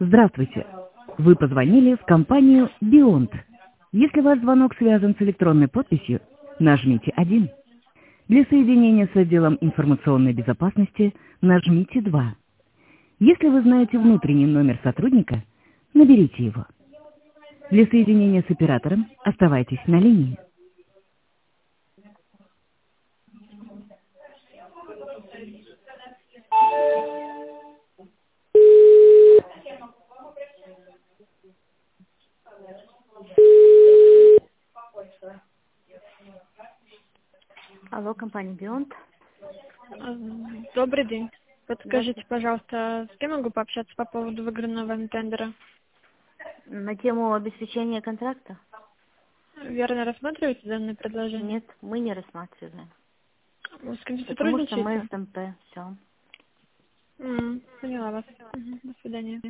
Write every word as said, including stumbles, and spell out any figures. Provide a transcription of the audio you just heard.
Здравствуйте. Вы позвонили в компанию Beyond. Если ваш звонок связан с электронной подписью, нажмите один. Для соединения с отделом информационной безопасности нажмите два. Если вы знаете внутренний номер сотрудника, наберите его. Для соединения с оператором оставайтесь на линии. Алло, компания Beyond. А, Добрый день. Подскажите, Здравствуйте. пожалуйста, с кем могу пообщаться по поводу выигранного вами тендера? На тему обеспечения контракта? Верно рассматриваете данное предложение? Нет, мы не рассматриваем. Вы с кем Потому что мы сотрудничаете? СМП. Все. М, Поняла вас. Мгм, До свидания.